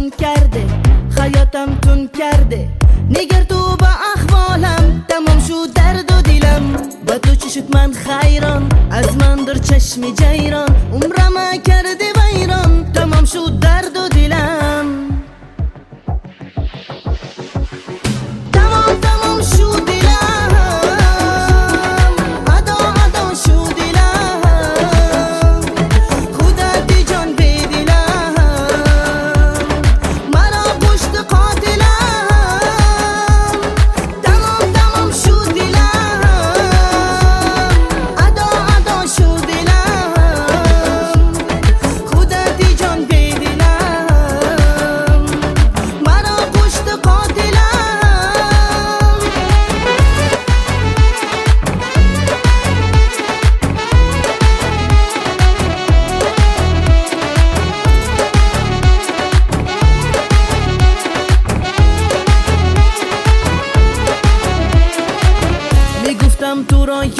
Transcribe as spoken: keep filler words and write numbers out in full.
تون کرده، خیاطم تون کرده. نگر تو با احوالم، تمام شد درد و دیلم. با تو چی شد من خیران، از من در چشم جیران. عمرم کرده ویران، تمام شد درد و دیلم. تمام تمام شد دیلم، ادا ادا شد دیلم. خودت جان بدیلم، مرا پشت قاتلم. تمام تمام شد دیلم، ادا ادا شد دیلم. خودت جان بدیلم، مرا پشت قاتلم. میگفتم تو را